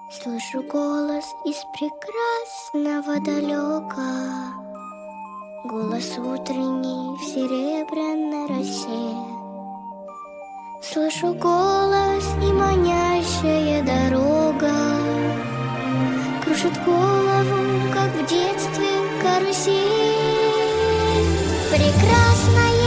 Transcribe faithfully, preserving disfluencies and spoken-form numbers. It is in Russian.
Слышу голос из прекрасного далека, голос утренний в серебряной росе. Слышу голос и манящая дорога кружит голову, как в детстве карусель. Прекрасная